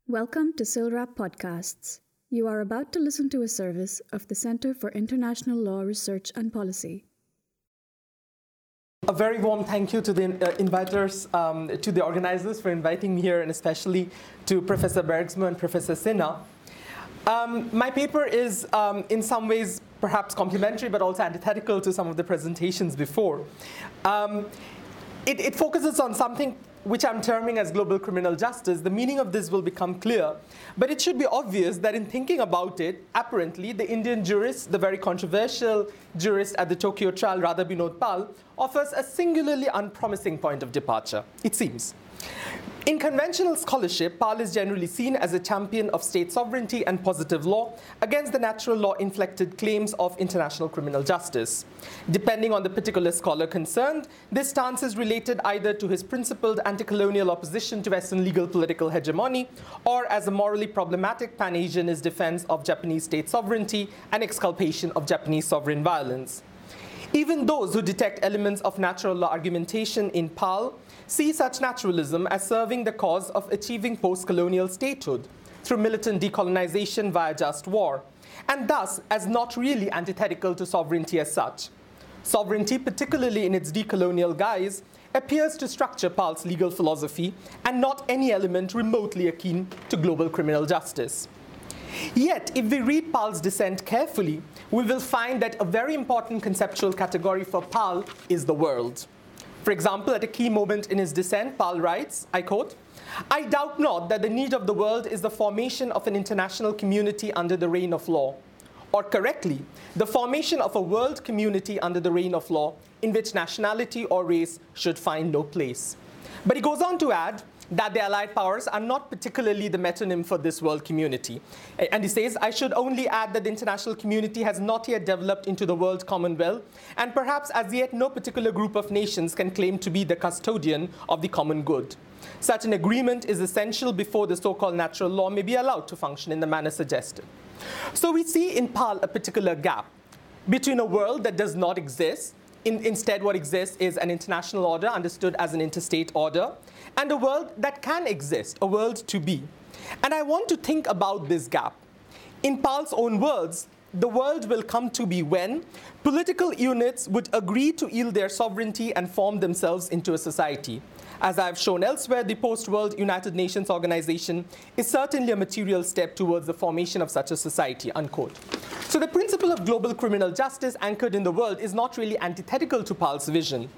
Welcome to SILRAP Podcasts. You are about to listen to a service of the Center for International Law Research and Policy. A very warm thank you to the inviters, to the organizers for inviting me here, and especially to Professor Bergsma and Professor Sinha. My paper is in some ways perhaps complementary but also antithetical to some of the presentations before. It focuses on something which I'm terming as global criminal justice. The meaning of this will become clear, but it should be obvious that in thinking about it, apparently the Indian jurist, the very controversial jurist at the Tokyo trial, Radha Binod Pal, offers a singularly unpromising point of departure, it seems. In conventional scholarship, Pal is generally seen as a champion of state sovereignty and positive law against the natural law-inflected claims of international criminal justice. Depending on the particular scholar concerned, this stance is related either to his principled anti-colonial opposition to Western legal political hegemony, or as a morally problematic Pan-Asianist defense of Japanese state sovereignty and exculpation of Japanese sovereign violence. Even those who detect elements of natural law argumentation in Pal see such naturalism as serving the cause of achieving post-colonial statehood through militant decolonization via just war, and thus as not really antithetical to sovereignty as such. Sovereignty, particularly in its decolonial guise, appears to structure Pal's legal philosophy and not any element remotely akin to global criminal justice. Yet, if we read Pal's dissent carefully, we will find that a very important conceptual category for Pal is the world. For example, at a key moment in his dissent, Pal writes, I quote, "I doubt not that the need of the world is the formation of an international community under the reign of law, or correctly, the formation of a world community under the reign of law in which nationality or race should find no place." But he goes on to add that the Allied powers are not particularly the metonym for this world community. And he says, "I should only add that the international community has not yet developed into the world commonwealth, and perhaps as yet no particular group of nations can claim to be the custodian of the common good. Such an agreement is essential before the so-called natural law may be allowed to function in the manner suggested." So we see in Pal a particular gap between a world that does not exist. Instead, what exists is an international order understood as an interstate order, and a world that can exist, a world to be. And I want to think about this gap. In Pal's own words, the world will come to be when political units would agree to yield their sovereignty and form themselves into a society. As I've shown elsewhere, the post-World United Nations Organization is certainly a material step towards the formation of such a society, unquote. So the principle of global criminal justice anchored in the world is not really antithetical to Pal's vision.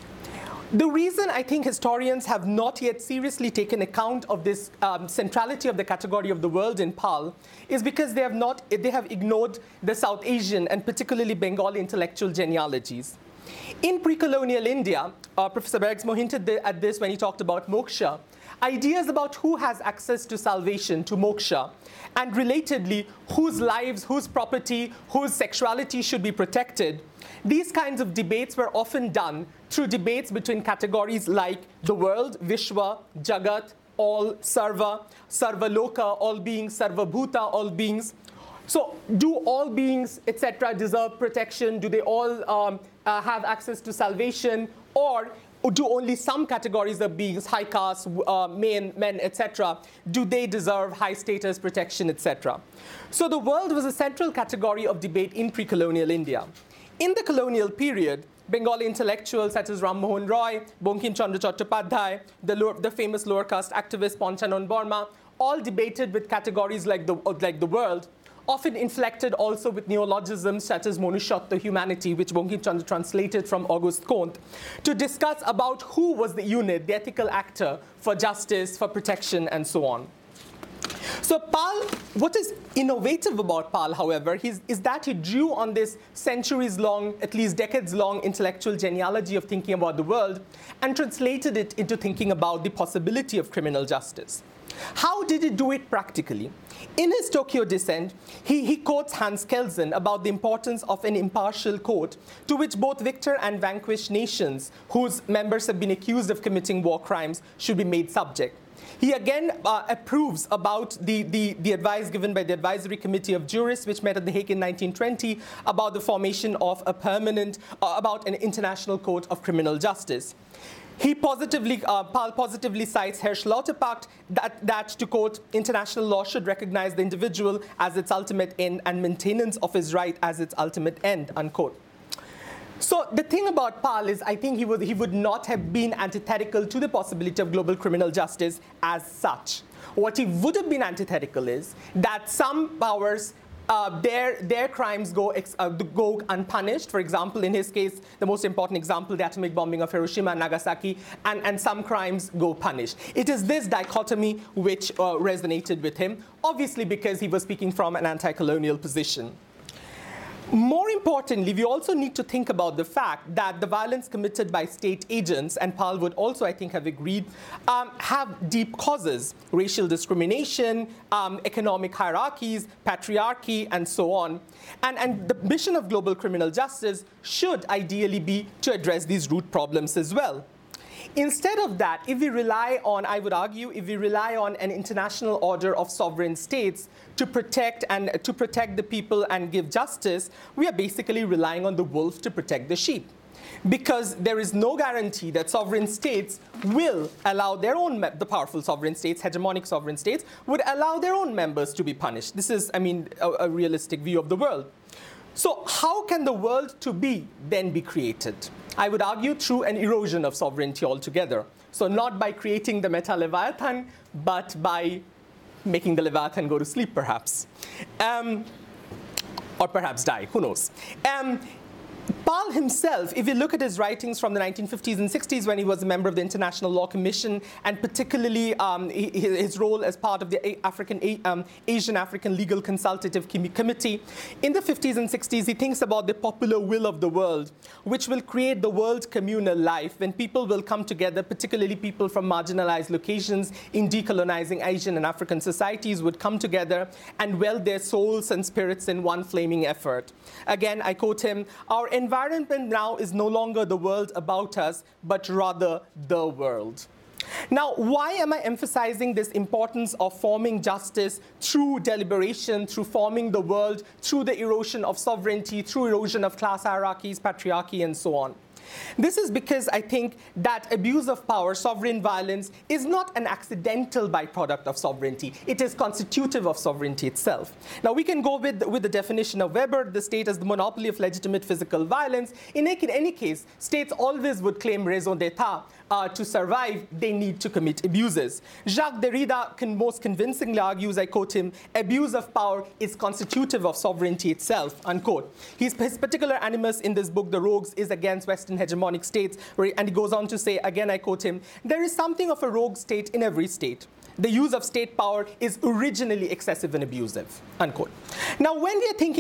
The reason I think historians have not yet seriously taken account of this centrality of the category of the world in Pal is because they have ignored the South Asian and particularly Bengali intellectual genealogies. In pre-colonial India, Professor Bergsma hinted at this when he talked about moksha. Ideas about who has access to salvation, to moksha, and relatedly, whose lives, whose property, whose sexuality should be protected. These kinds of debates were often done through debates between categories like the world, Vishwa, Jagat, all, Sarva, Sarvaloka, all beings, Sarvabhuta, all beings. So do all beings, etc., deserve protection? Do they all have access to salvation? Or do only some categories of beings, high caste, men, etc., do they deserve high status protection, etc.? So the world was a central category of debate in pre-colonial India. In the colonial period, Bengali intellectuals such as Ram Mohan Roy, Bankim Chandra Chattopadhyay, the famous lower caste activist Panchanan Burma, all debated with categories like the world, often inflected also with neologisms such as Manushyattva, humanity, which Bankim Chandra translated from Auguste Comte, to discuss about who was the unit, the ethical actor for justice, for protection, and so on. So Pal, what is innovative about Pal, however, is that he drew on this centuries-long, at least decades-long intellectual genealogy of thinking about the world and translated it into thinking about the possibility of criminal justice. How did he do it practically? In his Tokyo dissent, he quotes Hans Kelsen about the importance of an impartial court to which both victor and vanquished nations whose members have been accused of committing war crimes should be made subject. He again approves about the advice given by the Advisory Committee of Jurists, which met at The Hague in 1920, about the formation of about an international court of criminal justice. Paul positively cites Hersch-Lauterpacht that, to quote, international law should recognize the individual as its ultimate end and maintenance of his right as its ultimate end, unquote. So the thing about Paul is I think he would not have been antithetical to the possibility of global criminal justice as such. What he would have been antithetical is that some powers their crimes go unpunished. For example, in his case, the most important example, the atomic bombing of Hiroshima and Nagasaki, and some crimes go punished. It is this dichotomy which resonated with him, obviously because he was speaking from an anti-colonial position. More importantly, we also need to think about the fact that the violence committed by state agents, and Paul would also, I think, have agreed, have deep causes: racial discrimination, economic hierarchies, patriarchy, and so on. And the mission of global criminal justice should ideally be to address these root problems as well. Instead of that, if we rely on, I would argue, if we rely on an international order of sovereign states to protect the people and give justice, we are basically relying on the wolf to protect the sheep. Because there is no guarantee that sovereign states will allow their own, the powerful sovereign states, hegemonic sovereign states, would allow their own members to be punished. This is, I mean, a realistic view of the world. So how can the world to be then be created? I would argue through an erosion of sovereignty altogether. So not by creating the meta-Leviathan, but by making the Leviathan go to sleep, perhaps. Or perhaps die, who knows. Paul himself, if you look at his writings from the 1950s and 60s when he was a member of the International Law Commission, and particularly his role as part of the Asian African Legal Consultative Committee, in the 50s and 60s he thinks about the popular will of the world, which will create the world communal life when people will come together, particularly people from marginalized locations in decolonizing Asian and African societies would come together and weld their souls and spirits in one flaming effort. Again, I quote him, "Our environment now is no longer the world about us, but rather the world." Now, why am I emphasizing this importance of forming justice through deliberation, through forming the world, through the erosion of sovereignty, through erosion of class hierarchies, patriarchy, and so on? This is because I think that abuse of power, sovereign violence, is not an accidental byproduct of sovereignty. It is constitutive of sovereignty itself. Now, we can go with the definition of Weber, the state as the monopoly of legitimate physical violence. In any case, states always would claim raison d'etat. To survive, they need to commit abuses. Jacques Derrida most convincingly argues, I quote him, "Abuse of power is constitutive of sovereignty itself," unquote. His particular animus in this book, The Rogues, is against Western hegemonic states, and he goes on to say, again I quote him, "There is something of a rogue state in every state. The use of state power is originally excessive and abusive," unquote. Now, when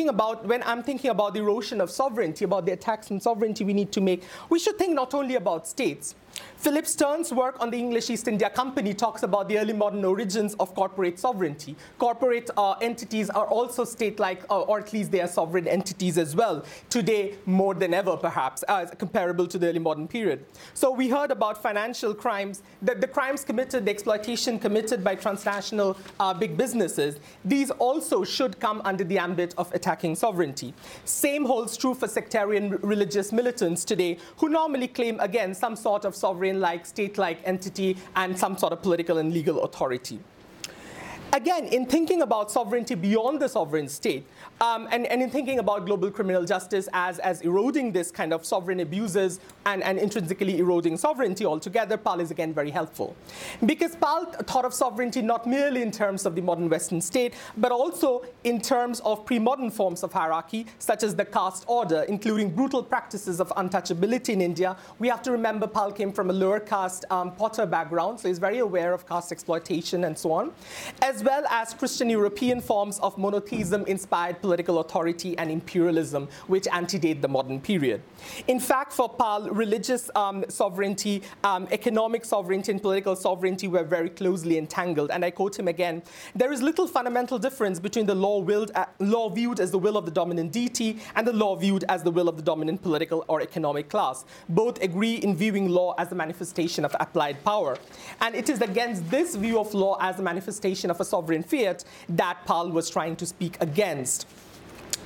I'm thinking about the erosion of sovereignty, about the attacks on sovereignty we need to make, we should think not only about states. Philip Stern's work on the English East India Company talks about the early modern origins of corporate sovereignty. Corporate entities are also state-like, or at least they are sovereign entities as well, today more than ever perhaps, comparable to the early modern period. So we heard about financial crimes, the crimes committed, the exploitation committed by transnational big businesses. These also should come under the ambit of attacking sovereignty. Same holds true for sectarian religious militants today, who normally claim, again, some sort of sovereign-like, state-like entity and some sort of political and legal authority. Again, in thinking about sovereignty beyond the sovereign state, and in thinking about global criminal justice as eroding this kind of sovereign abuses and intrinsically eroding sovereignty altogether, Paul is again very helpful. Because Paul thought of sovereignty not merely in terms of the modern Western state, but also in terms of pre-modern forms of hierarchy, such as the caste order, including brutal practices of untouchability in India. We have to remember Paul came from a lower caste potter background, so he's very aware of caste exploitation and so on, as well as Christian European forms of monotheism-inspired political authority and imperialism, which antedate the modern period. In fact, for Paul, religious sovereignty, economic sovereignty, and political sovereignty were very closely entangled. And I quote him again, "There is little fundamental difference between the law viewed as the will of the dominant deity and the law viewed as the will of the dominant political or economic class. Both agree in viewing law as a manifestation of applied power." And it is against this view of law as a manifestation of a sovereign fiat that Paul was trying to speak against.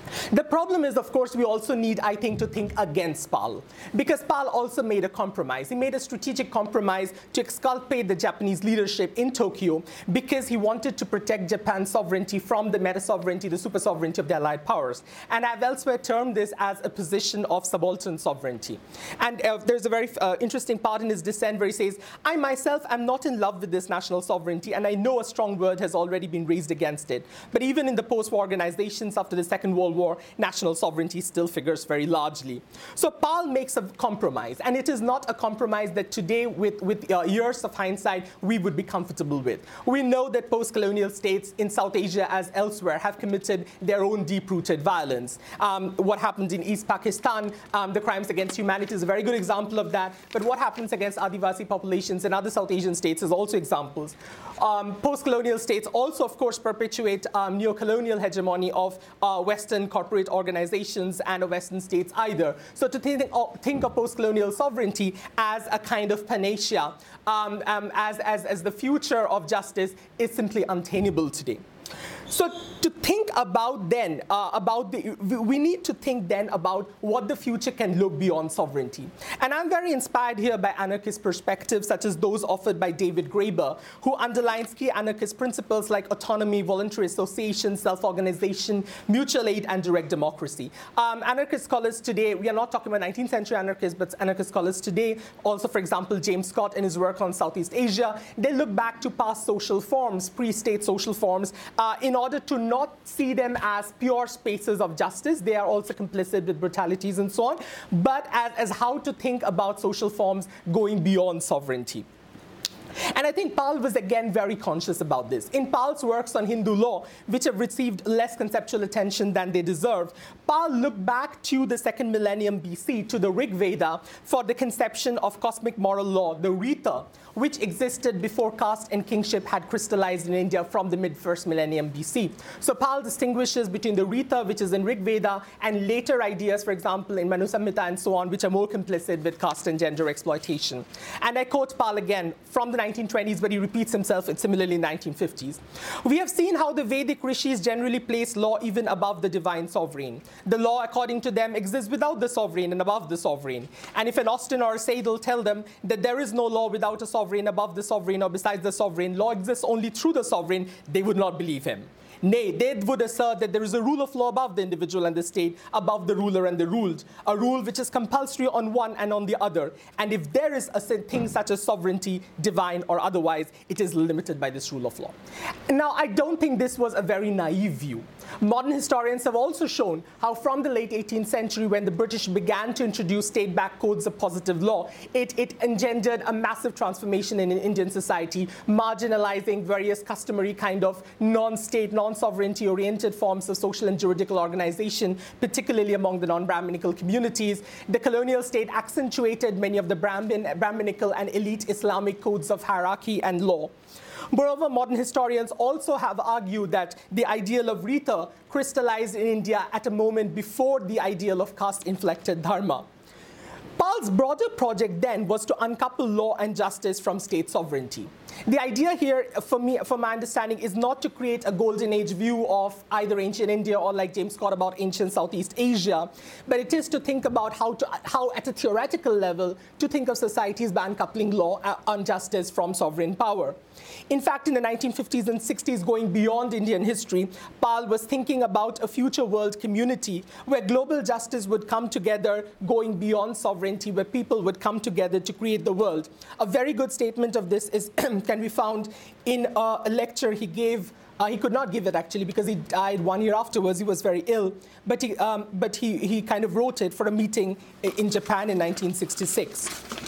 The problem is, of course, we also need, I think, to think against Pal, because Pal also made a compromise. He made a strategic compromise to exculpate the Japanese leadership in Tokyo because he wanted to protect Japan's sovereignty from the meta-sovereignty, the super-sovereignty of the Allied powers. And I've elsewhere termed this as a position of subaltern sovereignty. And there's a very interesting part in his dissent where he says, I myself am not in love with this national sovereignty, and I know a strong word has already been raised against it. But even in the post-war organizations after the Second World War, national sovereignty still figures very largely. So Pal makes a compromise, and it is not a compromise that today, with years of hindsight, we would be comfortable with. We know that post-colonial states in South Asia as elsewhere have committed their own deep-rooted violence. What happened in East Pakistan, the crimes against humanity is a very good example of that, but what happens against Adivasi populations in other South Asian states is also examples. Post-colonial states also, of course, perpetuate neo-colonial hegemony of Western corporate organizations and of Western states either. So to think of post-colonial sovereignty as a kind of panacea, as the future of justice, is simply untenable today. So to think about then, we need to think then about what the future can look beyond sovereignty. And I'm very inspired here by anarchist perspectives such as those offered by David Graeber, who underlines key anarchist principles like autonomy, voluntary association, self-organization, mutual aid, and direct democracy. Anarchist scholars today, we are not talking about 19th century anarchists, but anarchist scholars today, also, for example, James Scott in his work on Southeast Asia, they look back to past social forms, pre-state social forms, in order to not see them as pure spaces of justice. They are also complicit with brutalities and so on, but as how to think about social forms going beyond sovereignty. And I think Pal was again very conscious about this. In Pal's works on Hindu law, which have received less conceptual attention than they deserve, Pal looked back to the second millennium BC, to the Rig Veda, for the conception of cosmic moral law, the Rita, which existed before caste and kingship had crystallized in India from the mid-first millennium BC. So Pal distinguishes between the Rita, which is in Rig Veda, and later ideas, for example, in Manu Samhita and so on, which are more complicit with caste and gender exploitation. And I quote Pal again from the 1920s, but he repeats himself similarly in the 1950s. We have seen how the Vedic rishis generally place law even above the divine sovereign. The law, according to them, exists without the sovereign and above the sovereign. And if an Austin or a Seidel tell them that there is no law without a sovereign, above the sovereign, or besides the sovereign, law exists only through the sovereign, they would not believe him. Nay, they would assert that there is a rule of law above the individual and the state, above the ruler and the ruled, a rule which is compulsory on one and on the other. And if there is a thing such as sovereignty, divine or otherwise, it is limited by this rule of law. Now, I don't think this was a very naive view. Modern historians have also shown how from the late 18th century, when the British began to introduce state-backed codes of positive law, it engendered a massive transformation in Indian society, marginalizing various customary kind of non-state, non-sovereignty-oriented forms of social and juridical organization, particularly among the non-Brahminical communities. The colonial state accentuated many of the Brahminical and elite Islamic codes of hierarchy and law. Moreover, modern historians also have argued that the ideal of Rita crystallized in India at a moment before the ideal of caste-inflected dharma. Pal's broader project then was to uncouple law and justice from state sovereignty. The idea here, for my understanding, is not to create a golden age view of either ancient India or, like James Scott, about ancient Southeast Asia, but it is to think about how at a theoretical level, to think of societies by uncoupling law and justice from sovereign power. In fact, in the 1950s and 60s, going beyond Indian history, Pal was thinking about a future world community where global justice would come together, going beyond sovereignty, where people would come together to create the world. A very good statement of this can be found in a lecture he gave. He could not give it, actually, because he died 1 year afterwards. He was very ill. But he kind of wrote it for a meeting in Japan in 1966.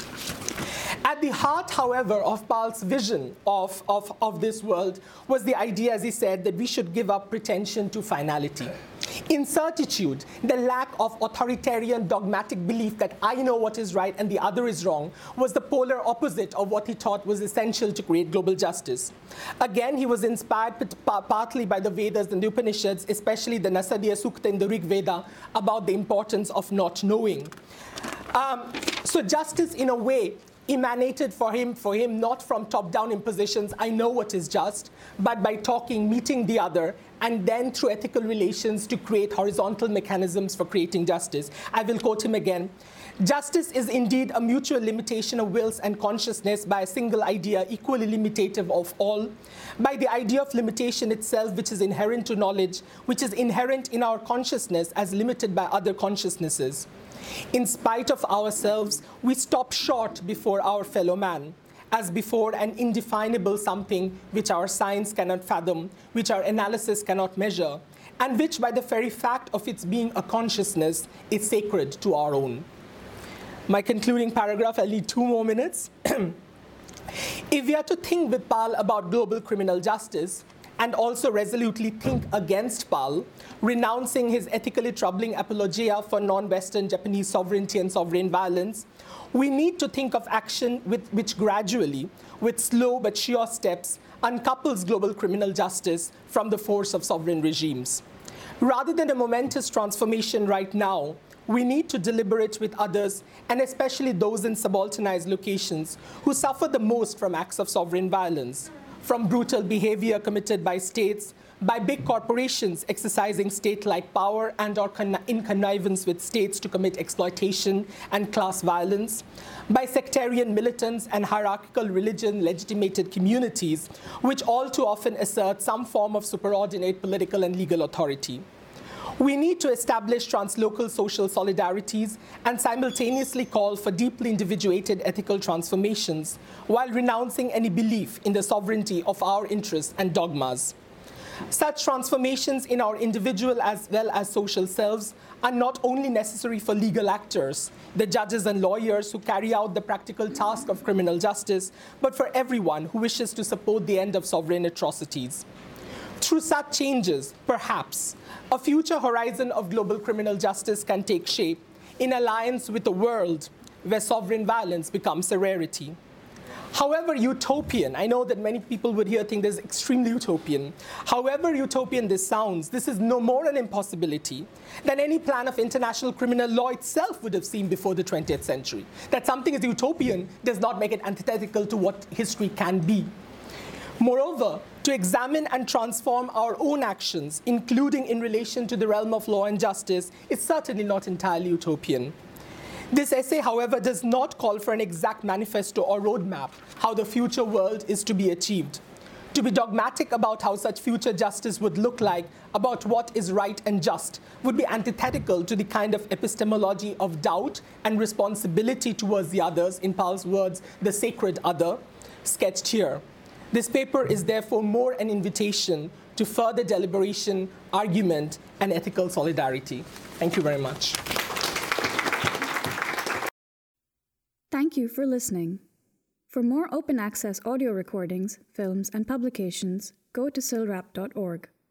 At the heart, however, of Pal's vision of this world was the idea, as he said, that we should give up pretension to finality. Incertitude, the lack of authoritarian dogmatic belief that I know what is right and the other is wrong, was the polar opposite of what he thought was essential to create global justice. Again, he was inspired partly by the Vedas and the Upanishads, especially the Nasadiya Sukta in the Rig Veda, about the importance of not knowing. So justice, in a way, emanated for him not from top-down impositions, I know what is just, but by talking, meeting the other, and then through ethical relations to create horizontal mechanisms for creating justice. I will quote him again. Justice is indeed a mutual limitation of wills and consciousness by a single idea equally limitative of all, by the idea of limitation itself, which is inherent to knowledge, which is inherent in our consciousness as limited by other consciousnesses. In spite of ourselves, we stop short before our fellow man, as before an indefinable something which our science cannot fathom, which our analysis cannot measure, and which by the very fact of its being a consciousness is sacred to our own. My concluding paragraph, I'll need 2 more minutes. If we are to think with Pal about global criminal justice, and also resolutely think against Pal, renouncing his ethically troubling apologia for non-Western Japanese sovereignty and sovereign violence, we need to think of action which gradually, with slow but sure steps, uncouples global criminal justice from the force of sovereign regimes. Rather than a momentous transformation right now, we need to deliberate with others, and especially those in subalternized locations who suffer the most from acts of sovereign violence, from brutal behavior committed by states, by big corporations exercising state-like power and or in connivance with states to commit exploitation and class violence, by sectarian militants and hierarchical religion-legitimated communities, which all too often assert some form of superordinate political and legal authority. We need to establish translocal social solidarities and simultaneously call for deeply individuated ethical transformations while renouncing any belief in the sovereignty of our interests and dogmas. Such transformations in our individual as well as social selves are not only necessary for legal actors, the judges and lawyers who carry out the practical task of criminal justice, but for everyone who wishes to support the end of sovereign atrocities. Through such changes, perhaps, a future horizon of global criminal justice can take shape in alliance with a world where sovereign violence becomes a rarity. However utopian, I know that many people would here think this is extremely utopian. However utopian this sounds, this is no more an impossibility than any plan of international criminal law itself would have seemed before the 20th century. That something is utopian does not make it antithetical to what history can be. Moreover, to examine and transform our own actions, including in relation to the realm of law and justice, is certainly not entirely utopian. This essay, however, does not call for an exact manifesto or roadmap how the future world is to be achieved. To be dogmatic about how such future justice would look like, about what is right and just, would be antithetical to the kind of epistemology of doubt and responsibility towards the others, in Pal's words, the sacred other, sketched here. This paper is therefore more an invitation to further deliberation, argument, and ethical solidarity. Thank you very much. Thank you for listening. For more open access audio recordings, films, and publications, go to silrap.org.